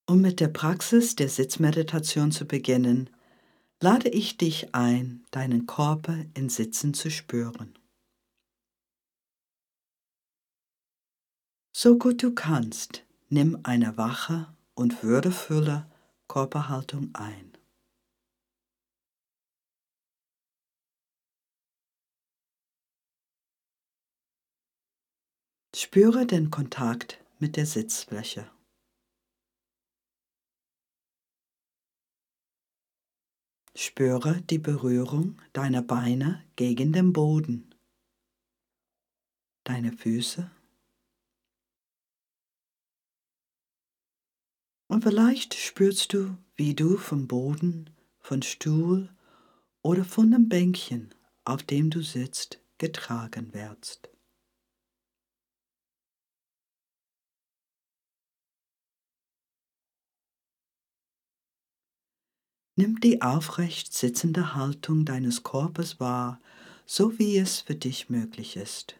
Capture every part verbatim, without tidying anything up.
Um mit der Praxis der Sitzmeditation zu beginnen, lade ich dich ein, deinen Körper in Sitzen zu spüren. So gut du kannst, nimm eine wache und würdevolle Körperhaltung ein. Spüre den Kontakt mit der Sitzfläche. Spüre die Berührung deiner Beine gegen den Boden, deine Füße und vielleicht spürst du, wie du vom Boden, von Stuhl oder von dem Bänkchen, auf dem du sitzt, getragen wirst. Nimm die aufrecht sitzende Haltung deines Körpers wahr, so wie es für dich möglich ist.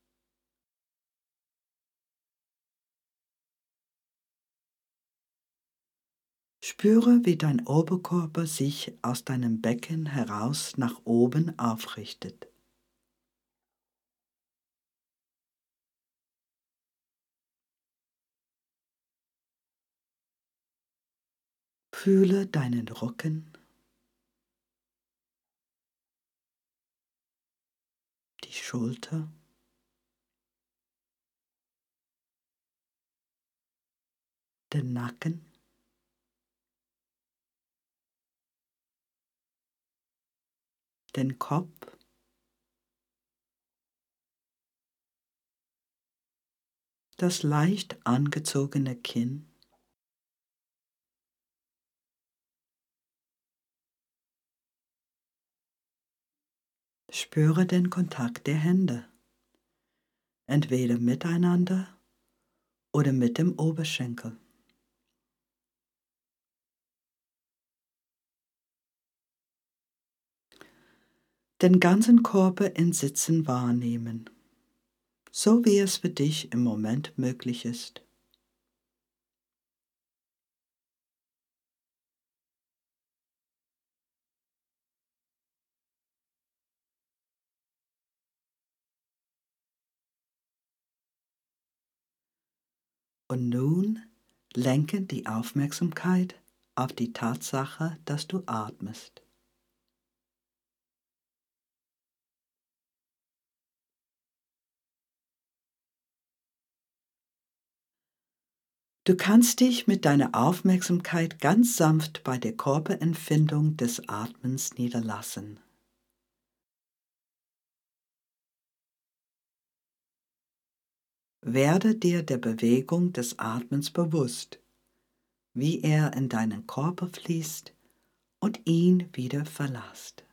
Spüre, wie dein Oberkörper sich aus deinem Becken heraus nach oben aufrichtet. Fühle deinen Rücken, die Schulter, den Nacken, den Kopf, das leicht angezogene Kinn. Spüre den Kontakt der Hände, entweder miteinander oder mit dem Oberschenkel. Den ganzen Körper in Sitzen wahrnehmen, so wie es für dich im Moment möglich ist. Und nun lenke die Aufmerksamkeit auf die Tatsache, dass du atmest. Du kannst dich mit deiner Aufmerksamkeit ganz sanft bei der Körperempfindung des Atmens niederlassen. Werde dir der Bewegung des Atmens bewusst, wie er in deinen Körper fließt und ihn wieder verlässt.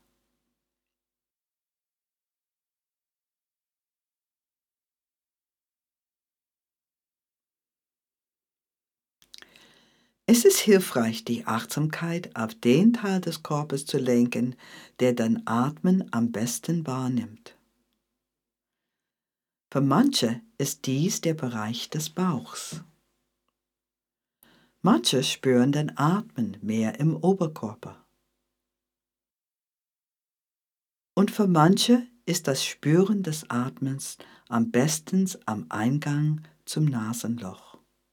Es ist hilfreich, die Achtsamkeit auf den Teil des Körpers zu lenken, der dein Atmen am besten wahrnimmt. Für manche ist dies der Bereich des Bauchs. Manche spüren den Atmen mehr im Oberkörper. Und für manche ist das Spüren des Atmens am besten am Eingang zum Nasenloch.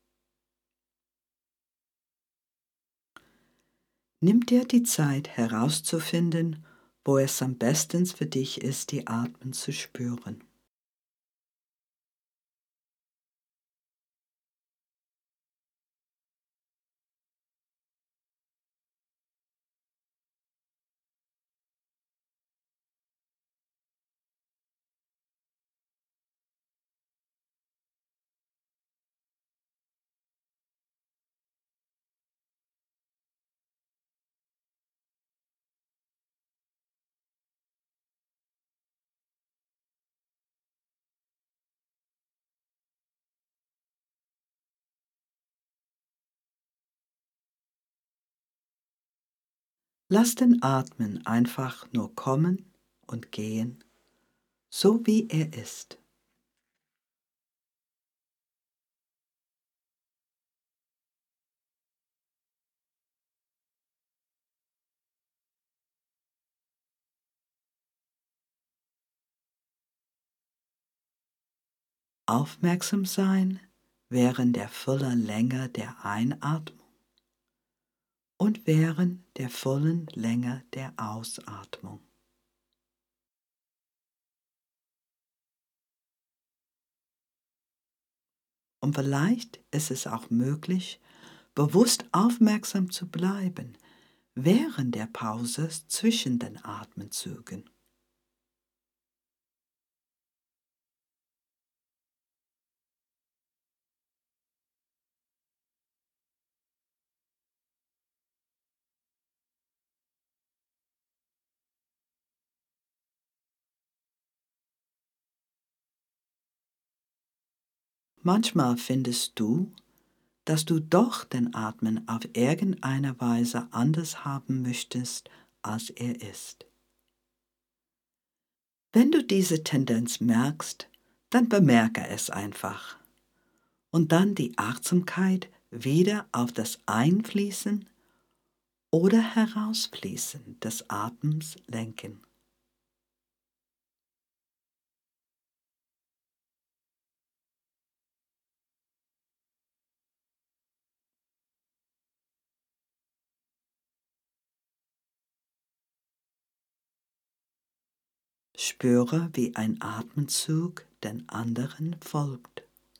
Nimm dir die Zeit herauszufinden, wo es am besten für dich ist, die Atmen zu spüren. Lass den Atmen einfach nur kommen und gehen, so wie er ist. Aufmerksam sein während der vollen Länge der Einatmung und während der vollen Länge der Ausatmung. Und vielleicht ist es auch möglich, bewusst aufmerksam zu bleiben während der Pause zwischen den Atemzügen. Manchmal findest du, dass du doch den Atmen auf irgendeine Weise anders haben möchtest, als er ist. Wenn du diese Tendenz merkst, dann bemerke es einfach und dann die Achtsamkeit wieder auf das Einfließen oder Herausfließen des Atems lenken. Spüre, wie ein Atemzug den anderen folgt.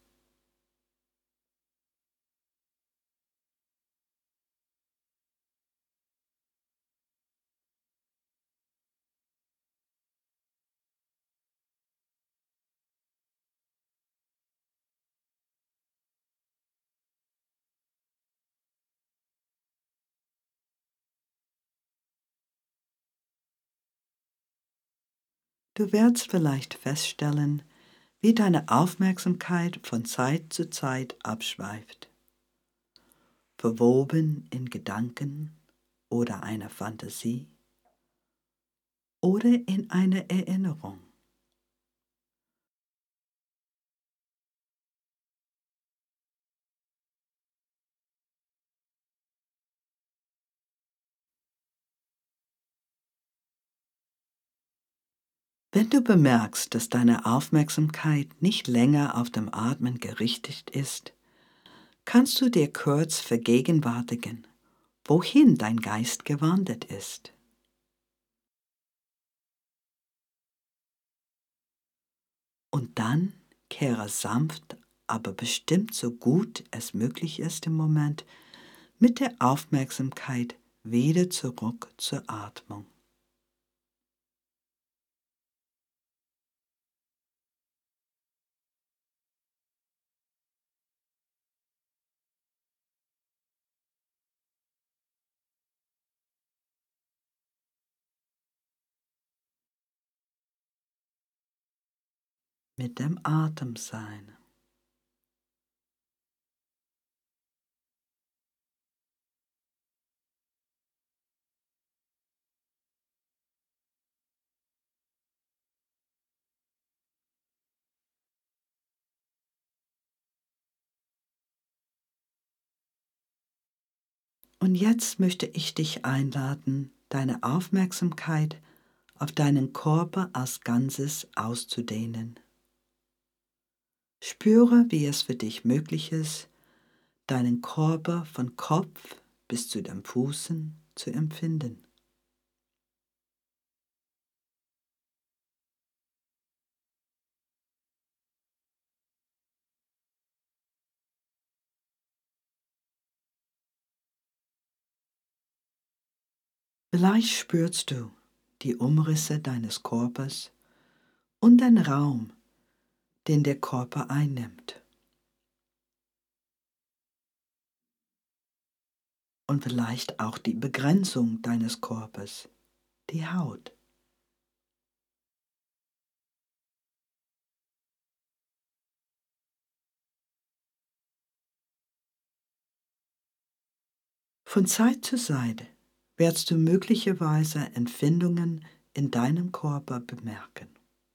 Du wirst vielleicht feststellen, wie deine Aufmerksamkeit von Zeit zu Zeit abschweift, verwoben in Gedanken oder einer Fantasie oder in einer Erinnerung. Wenn du bemerkst, dass deine Aufmerksamkeit nicht länger auf dem Atmen gerichtet ist, kannst du dir kurz vergegenwärtigen, wohin dein Geist gewandert ist. Und dann kehre sanft, aber bestimmt so gut es möglich ist im Moment, mit der Aufmerksamkeit wieder zurück zur Atmung. Mit dem Atem sein. Und jetzt möchte ich dich einladen, deine Aufmerksamkeit auf deinen Körper als Ganzes auszudehnen. Spüre, wie es für dich möglich ist, deinen Körper von Kopf bis zu den Füßen zu empfinden. Vielleicht spürst du die Umrisse deines Körpers und den Raum, den der Körper einnimmt. Und vielleicht auch die Begrenzung deines Körpers, die Haut. Von Zeit zu Zeit wirst du möglicherweise Empfindungen in deinem Körper bemerken.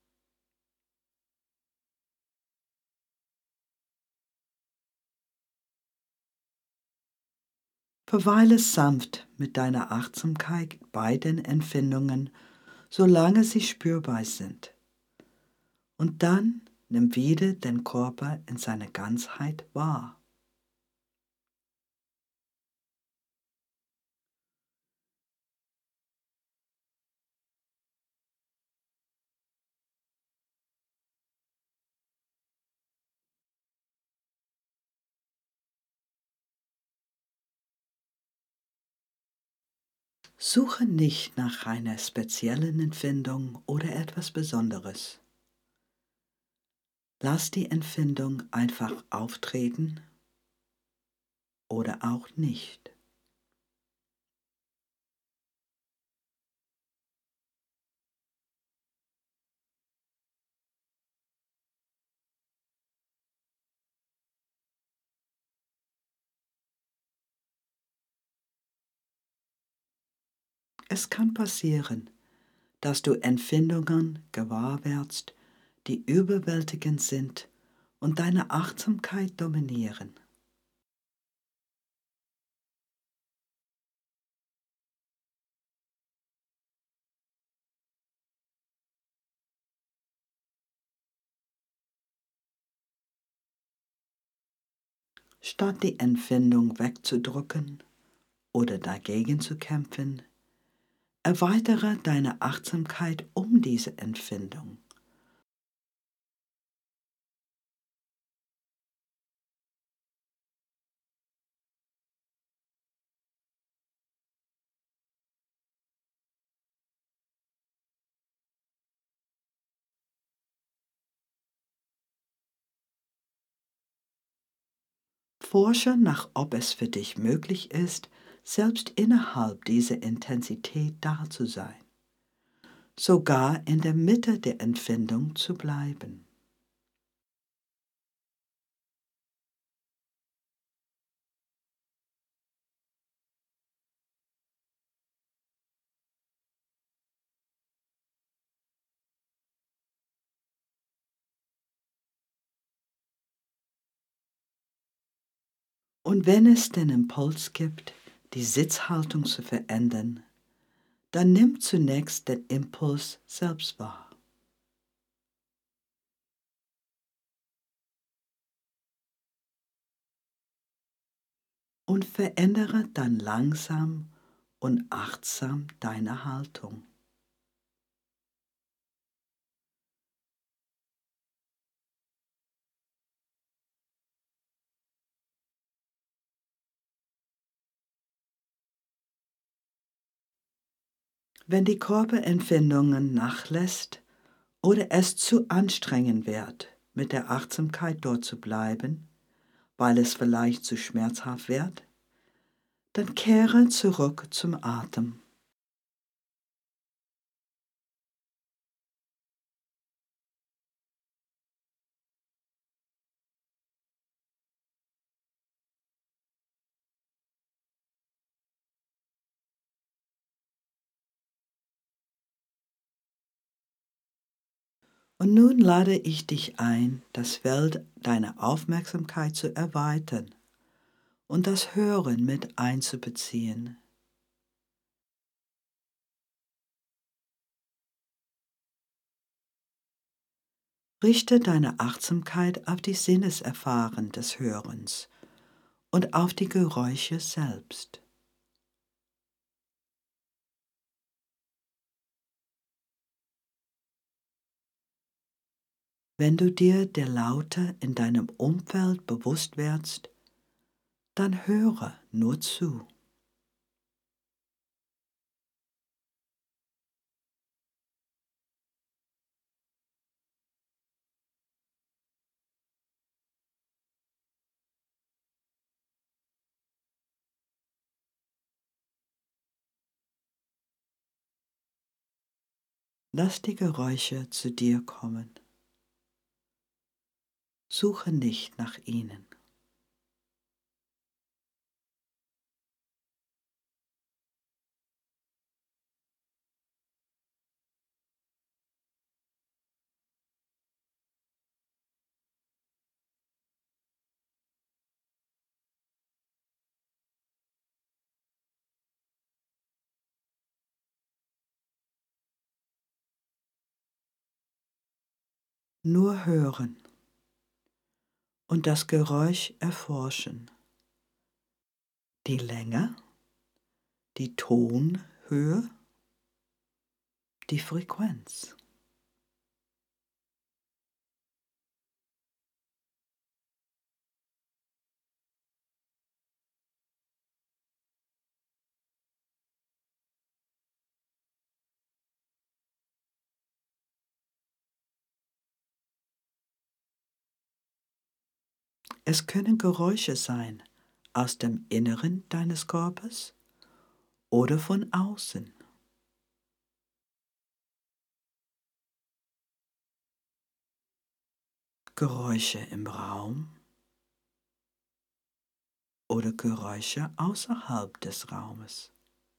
Verweile sanft mit deiner Achtsamkeit bei den Empfindungen, solange sie spürbar sind. Und dann Nimm wieder den Körper in seiner Ganzheit wahr. Suche nicht nach einer speziellen Empfindung oder etwas Besonderes. Lass die Empfindung einfach auftreten oder auch nicht. Es kann passieren, dass du Empfindungen gewahr werdst, die überwältigend sind und deine Achtsamkeit dominieren. Statt die Empfindung wegzudrücken oder dagegen zu kämpfen, erweitere deine Achtsamkeit um diese Empfindung. Forsche nach, ob es für dich möglich ist, selbst innerhalb dieser Intensität da zu sein, sogar in der Mitte der Empfindung zu bleiben. Und wenn es den Impuls gibt, die Sitzhaltung zu verändern, dann nimm zunächst den Impuls selbst wahr. Und verändere dann langsam und achtsam deine Haltung. Wenn die Körperempfindungen nachlässt oder es zu anstrengend wird, mit der Achtsamkeit dort zu bleiben, weil es vielleicht zu schmerzhaft wird, dann kehre zurück zum Atem. Und nun lade ich dich ein, das Feld deiner Aufmerksamkeit zu erweitern und das Hören mit einzubeziehen. Richte deine Achtsamkeit auf die Sinneserfahrung des Hörens und auf die Geräusche selbst. Wenn du dir der Laute in deinem Umfeld bewusst wirst, dann höre nur zu. Lass die Geräusche zu dir kommen. Suche nicht nach ihnen. Nur hören. und das Geräusch erforschen. Die Länge, die Tonhöhe, die Frequenz. Es können Geräusche sein aus dem Inneren deines Körpers oder von außen. Geräusche im Raum oder Geräusche außerhalb des Raumes.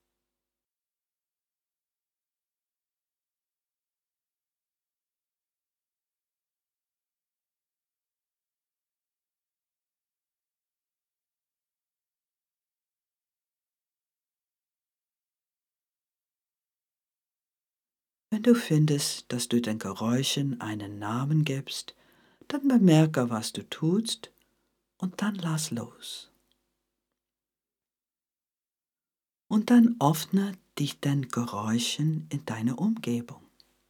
Wenn du findest, dass du den Geräuschen einen Namen gibst, dann bemerke, was du tust und dann lass los. Und dann öffne dich den Geräuschen in deiner Umgebung.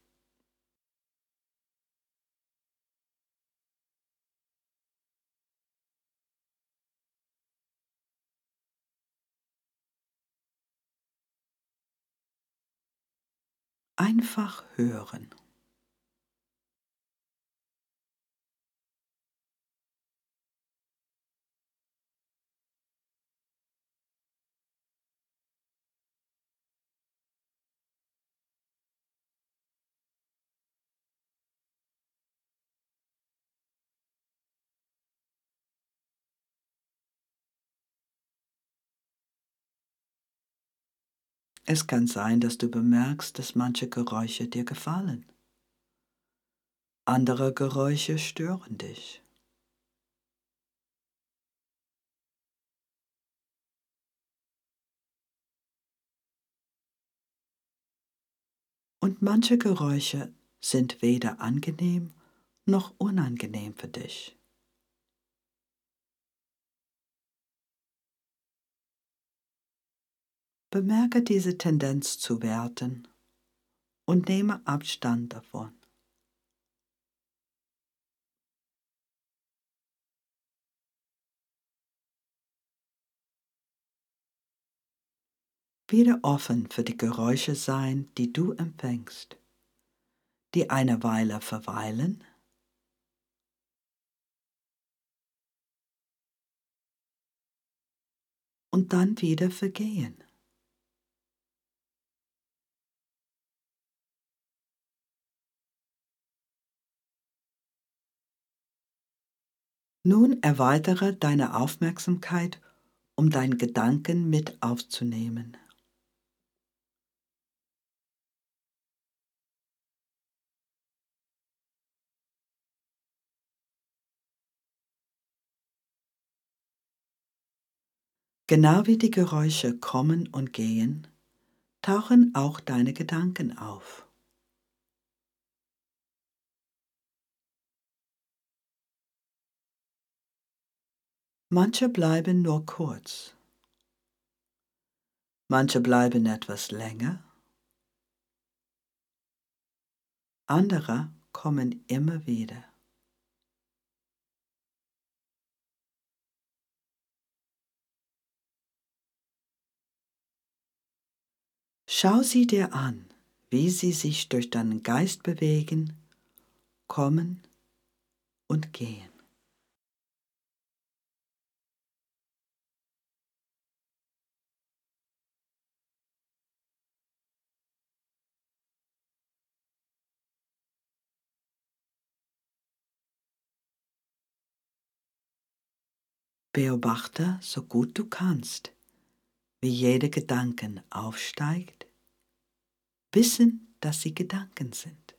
Einfach hören. Es kann sein, dass du bemerkst, dass manche Geräusche dir gefallen. Andere Geräusche stören dich. Und manche Geräusche sind weder angenehm noch unangenehm für dich. Bemerke diese Tendenz zu werten und nehme Abstand davon. Wieder offen für die Geräusche sein, die du empfängst, die eine Weile verweilen und dann wieder vergehen. Nun erweitere deine Aufmerksamkeit, um deinen Gedanken mit aufzunehmen. Genau wie die Geräusche kommen und gehen, tauchen auch deine Gedanken auf. Manche bleiben nur kurz, manche bleiben etwas länger, andere kommen immer wieder. Schau sie dir an, wie sie sich durch deinen Geist bewegen, kommen und gehen. Beobachte so gut du kannst, wie jeder Gedanke aufsteigt, wissen, dass sie Gedanken sind.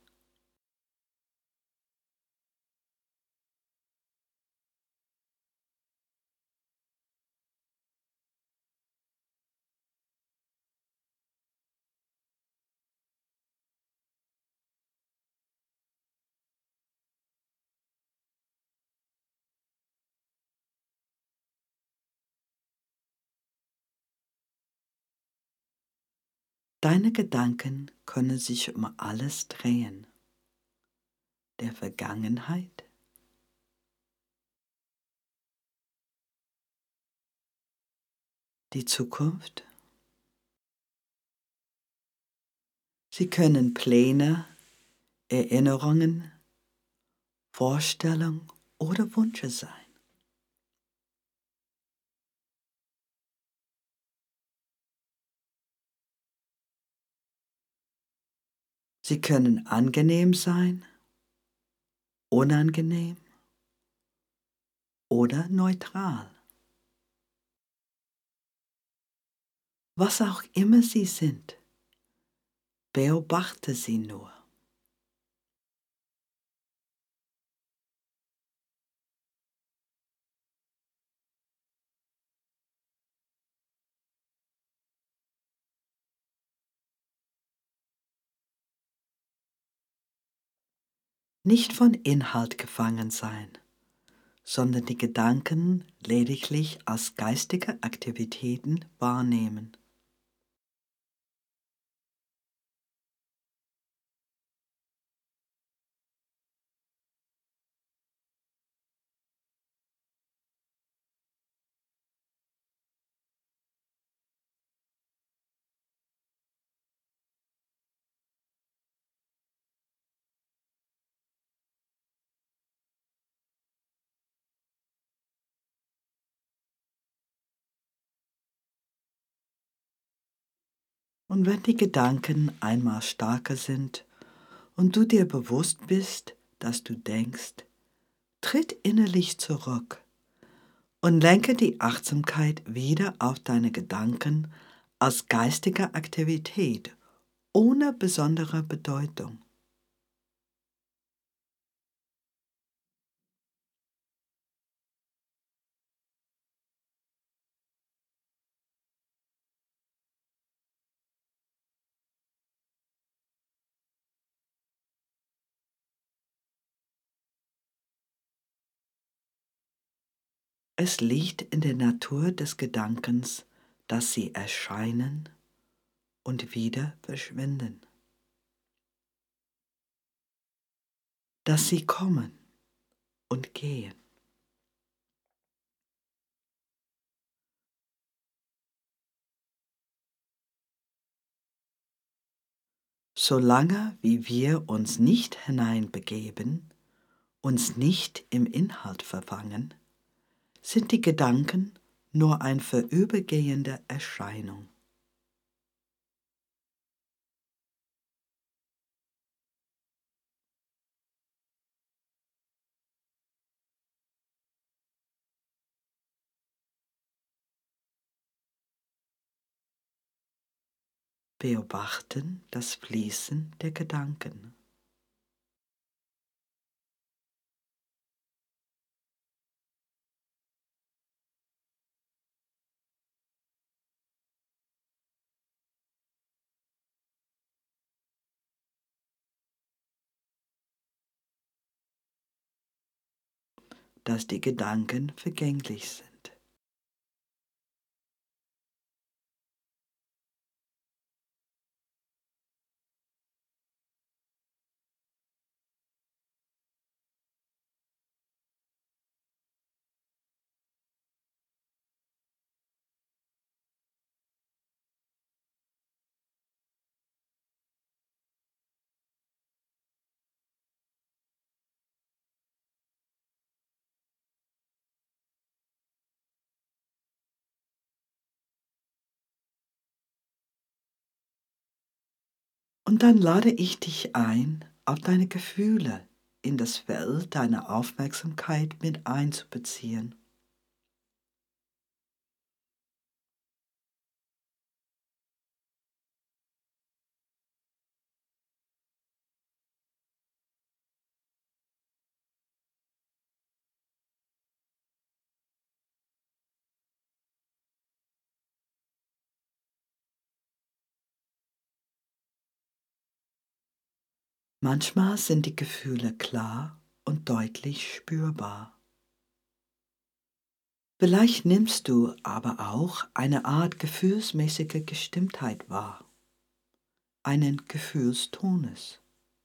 Deine Gedanken können sich um alles drehen. Der Vergangenheit, die Zukunft. Sie können Pläne, Erinnerungen, Vorstellungen oder Wünsche sein. Sie können angenehm sein, unangenehm oder neutral. Was auch immer sie sind, beobachte sie nur. Nicht von Inhalt gefangen sein, sondern die Gedanken lediglich als geistige Aktivitäten wahrnehmen. Und wenn die Gedanken einmal starker sind und du dir bewusst bist, dass du denkst, tritt innerlich zurück und lenke die Achtsamkeit wieder auf deine Gedanken als geistige Aktivität ohne besondere Bedeutung. Es liegt in der Natur des Gedankens, dass sie erscheinen und wieder verschwinden, dass sie kommen und gehen. Solange wie wir uns nicht hineinbegeben, uns nicht im Inhalt verfangen, sind die Gedanken nur eine vorübergehende Erscheinung. Beobachten das Fließen der Gedanken. Dass die Gedanken vergänglich sind. Und dann lade ich dich ein, auf deine Gefühle in das Feld deiner Aufmerksamkeit mit einzubeziehen. Manchmal sind die Gefühle klar und deutlich spürbar. Vielleicht nimmst du aber auch eine Art gefühlsmäßige Gestimmtheit wahr. einen Gefühlstones.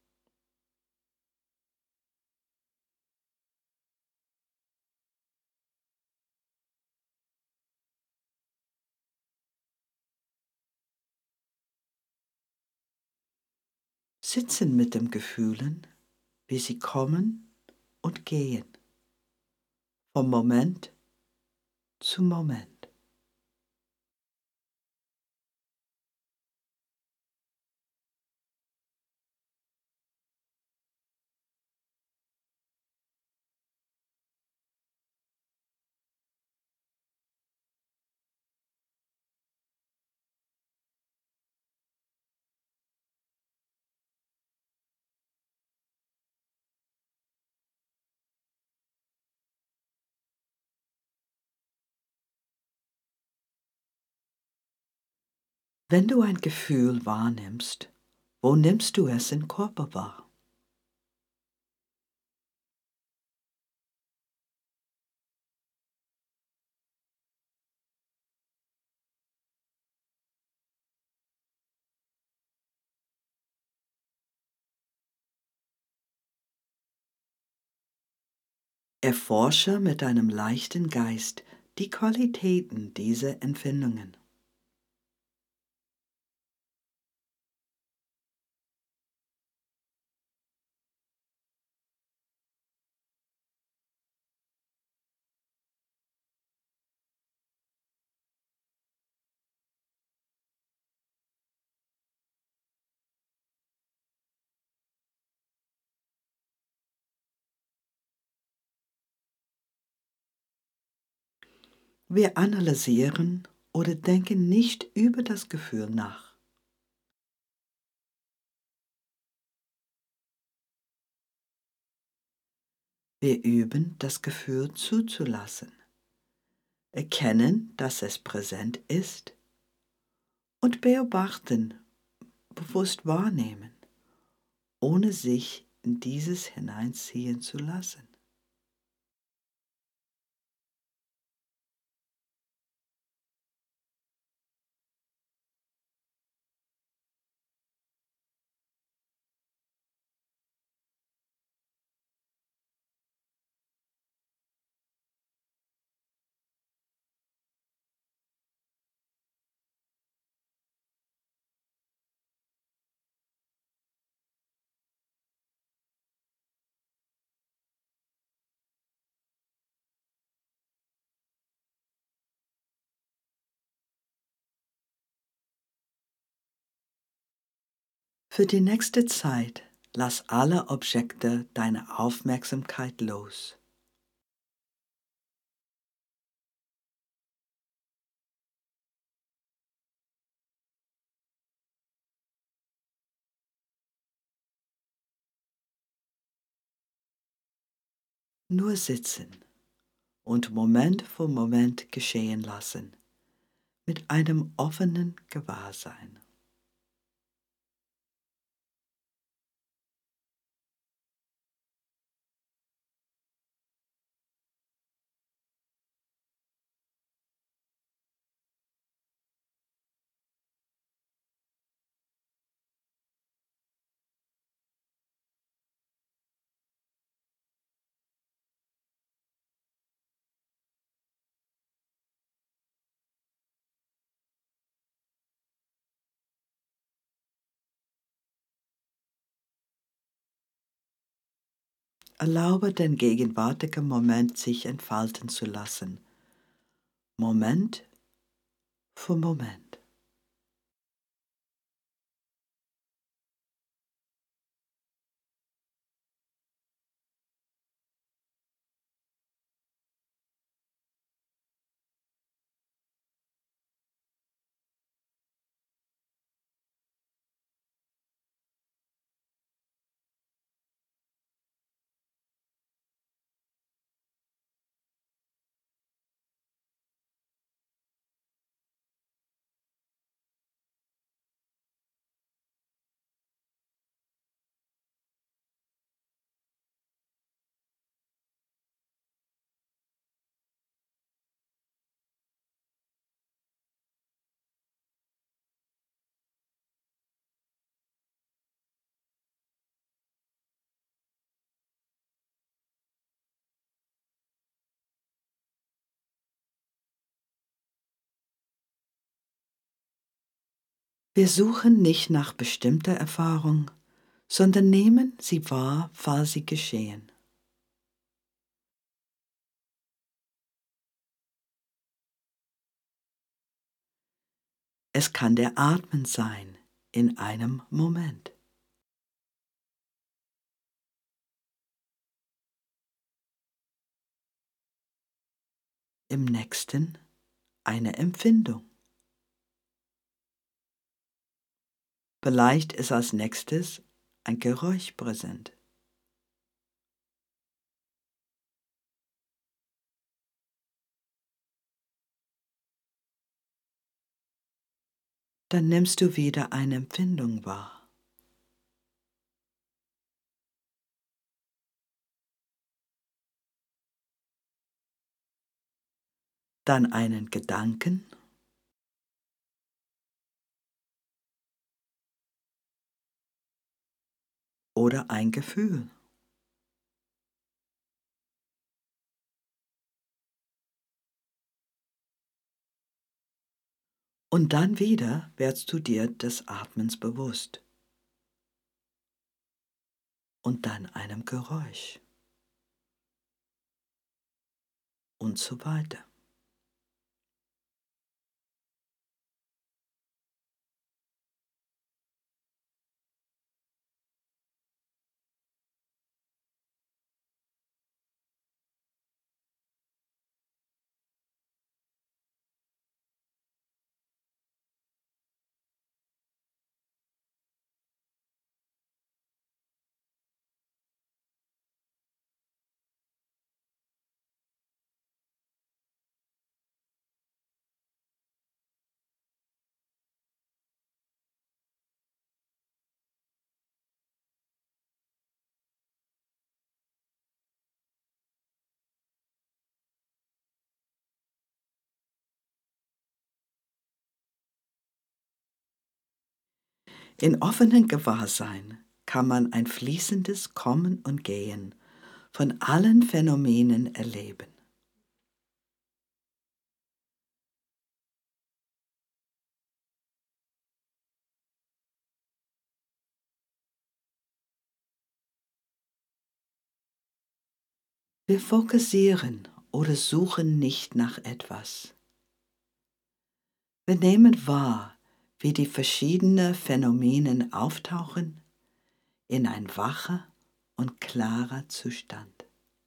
Sitzen mit den Gefühlen, wie sie kommen und gehen, vom Moment zu Moment. Wenn du ein Gefühl wahrnimmst, wo nimmst du es im Körper wahr? Erforsche mit deinem leichten Geist die Qualitäten dieser Empfindungen. Wir analysieren oder denken nicht über das Gefühl nach. Wir üben, das Gefühl zuzulassen, erkennen, dass es präsent ist und beobachten, bewusst wahrnehmen, ohne sich in dieses hineinziehen zu lassen. Für die nächste Zeit lass alle Objekte deiner Aufmerksamkeit los. Nur sitzen und Moment für Moment geschehen lassen, mit einem offenen Gewahrsein. Erlaube den gegenwärtigen Moment sich entfalten zu lassen, Moment für Moment. Wir suchen nicht nach bestimmter Erfahrung, sondern nehmen sie wahr, falls sie geschehen. Es kann der Atmen sein in einem Moment. Im nächsten eine Empfindung. Vielleicht ist als nächstes ein Geräusch präsent. Dann nimmst du wieder eine Empfindung wahr. Dann einen Gedanken oder ein Gefühl. Und dann wieder wirst du dir des Atmens bewusst. Und dann einem Geräusch. Und so weiter. In offenem Gewahrsein kann man ein fließendes Kommen und Gehen von allen Phänomenen erleben. Wir fokussieren oder suchen nicht nach etwas. Wir nehmen wahr, wie die verschiedenen Phänomene auftauchen in ein wacher und klarer Zustand.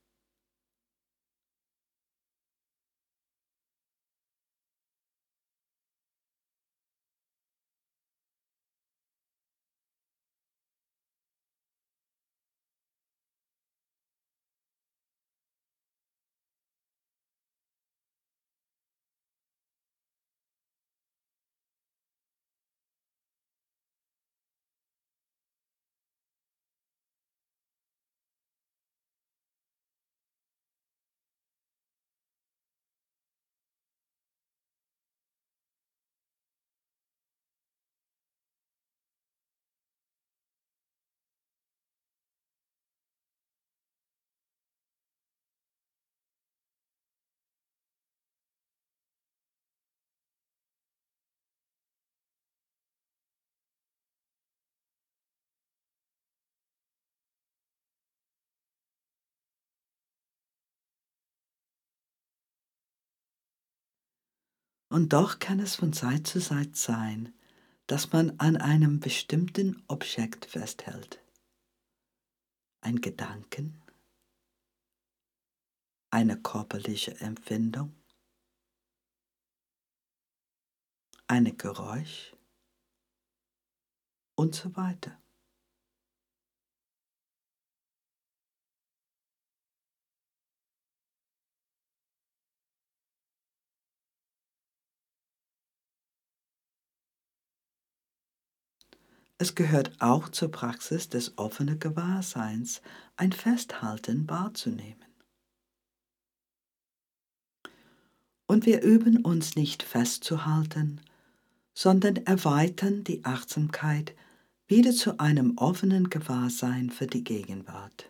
Und doch kann es von Zeit zu Zeit sein, dass man an einem bestimmten Objekt festhält. Ein Gedanken, eine körperliche Empfindung, ein Geräusch und so weiter. Es gehört auch zur Praxis des offenen Gewahrseins, ein Festhalten wahrzunehmen. Und wir üben uns nicht festzuhalten, sondern erweitern die Achtsamkeit wieder zu einem offenen Gewahrsein für die Gegenwart.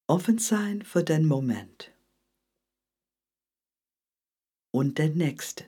Offen sein für den Moment und den nächsten.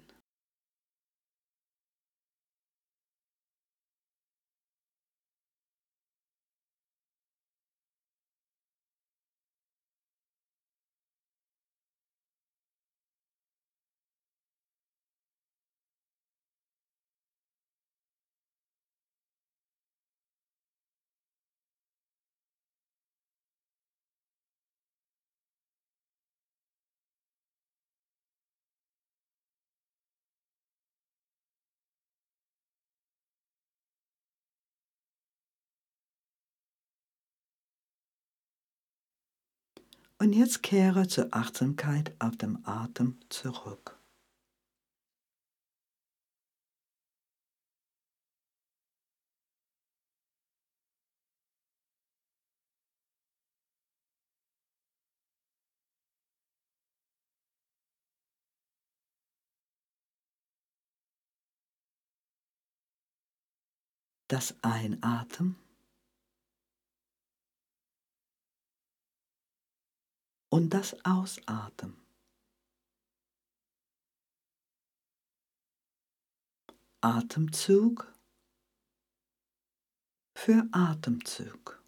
Und jetzt kehre zur Achtsamkeit auf dem Atem zurück. Das Einatmen und das Ausatmen. Atemzug für Atemzug.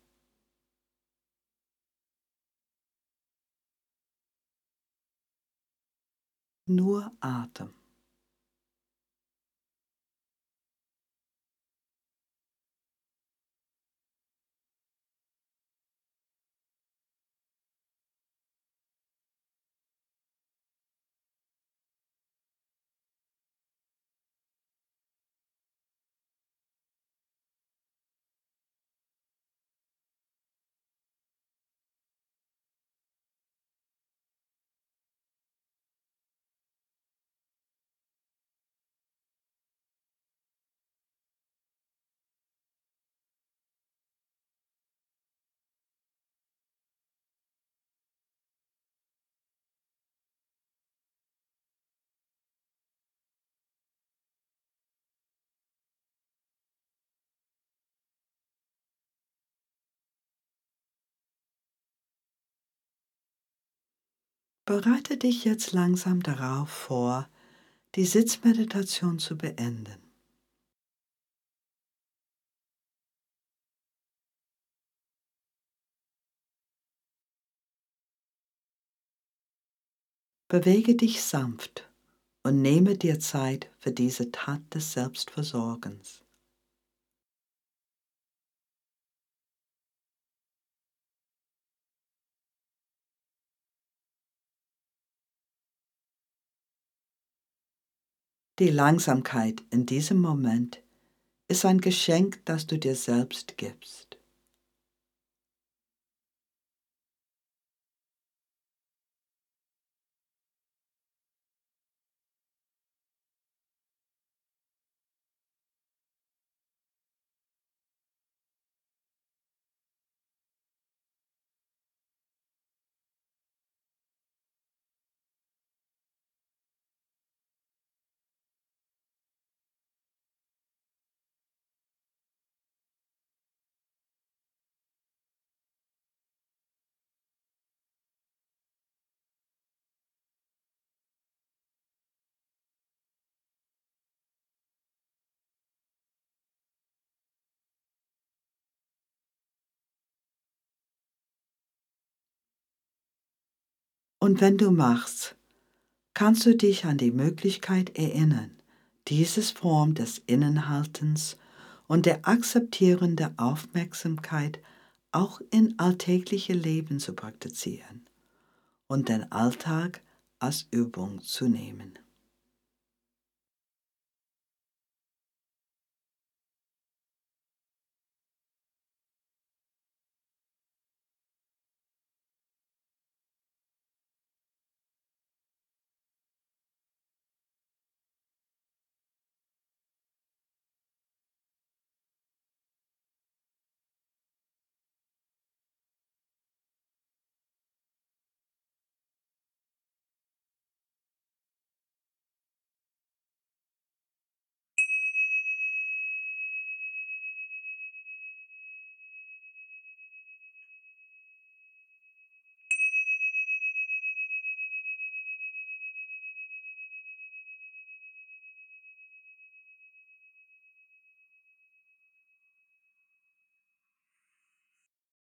Nur Atem. Bereite dich jetzt langsam darauf vor, die Sitzmeditation zu beenden. Bewege dich sanft und nehme dir Zeit für diese Tat des Selbstversorgens. Die Langsamkeit in diesem Moment ist ein Geschenk, das du dir selbst gibst. Und wenn du machst, kannst du dich an die Möglichkeit erinnern, diese Form des Innenhaltens und der akzeptierenden Aufmerksamkeit auch in alltägliche Leben zu praktizieren und den Alltag als Übung zu nehmen.